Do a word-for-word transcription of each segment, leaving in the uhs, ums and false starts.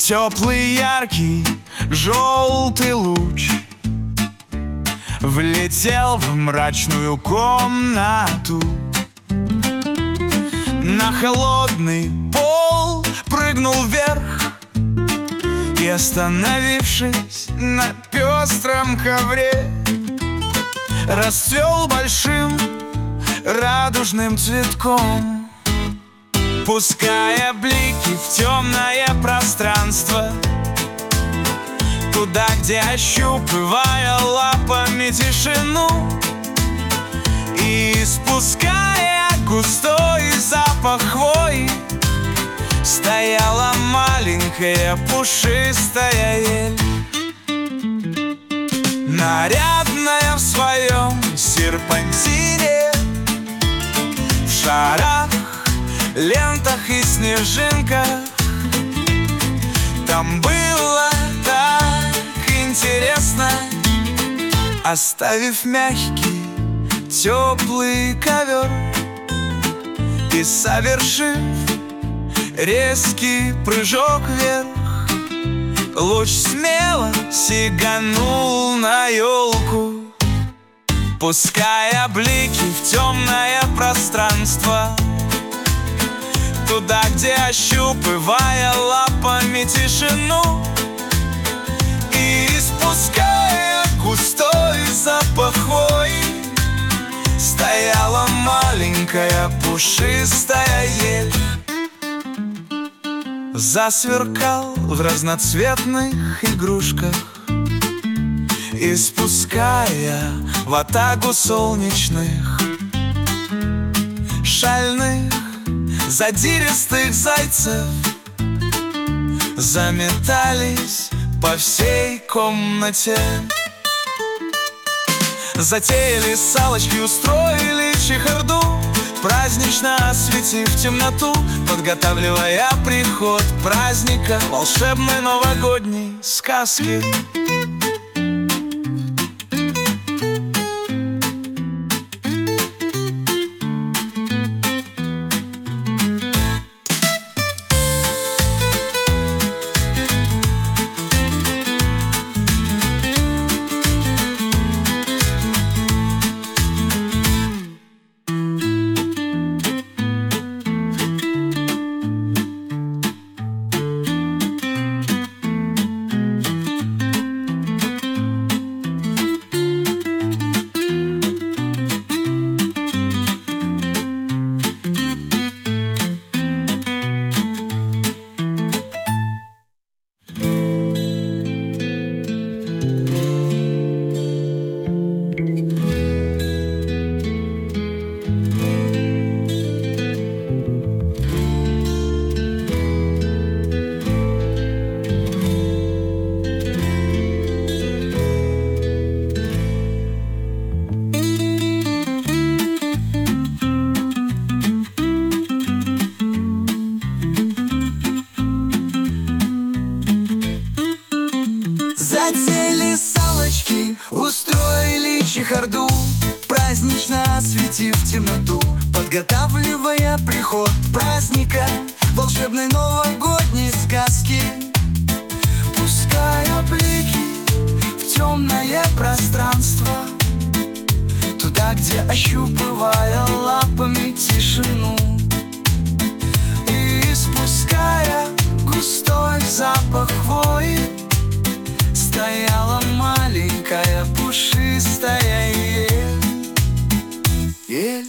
Теплый, яркий, желтый луч влетел в мрачную комнату. На холодный пол прыгнул вверх и, остановившись на пестром ковре, расцвел большим радужным цветком, пуская блики в темное пространство, туда, где, ощупывая лапами тишину и испуская густой запах хвои, стояла маленькая пушистая ель, нарядная в своем серпантине, в шарах, лентах и снежинках. Там было так интересно, оставив мягкий, теплый ковер и совершив резкий прыжок вверх, луч смело сиганул на елку, пуская блики в темное пространство, туда, где, ощупывая лапами тишину и испуская густой запах хвои, стояла маленькая пушистая ель. Засверкал в разноцветных игрушках, испуская ватагу солнечных, шальных, задиристых зайцев, заметались по всей комнате. Затеяли салочки, устроили чехарду, празднично осветив темноту, подготавливая приход праздника, волшебной новогодней сказки. Затеяли салочки, устроили чехарду, празднично осветив темноту, подготавливая приход праздника, волшебной новогодней сказки, пуская блики в темное пространство, туда, где, ощупывая лапами тишину и испуская густой запах хвои, стояла маленькая пушистая ель. Ель.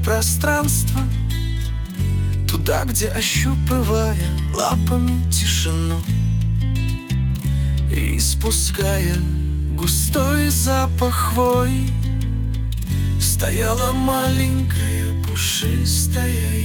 пространство, туда, где, ощупывая лапами тишину и испуская густой запах хвои, стояла маленькая пушистая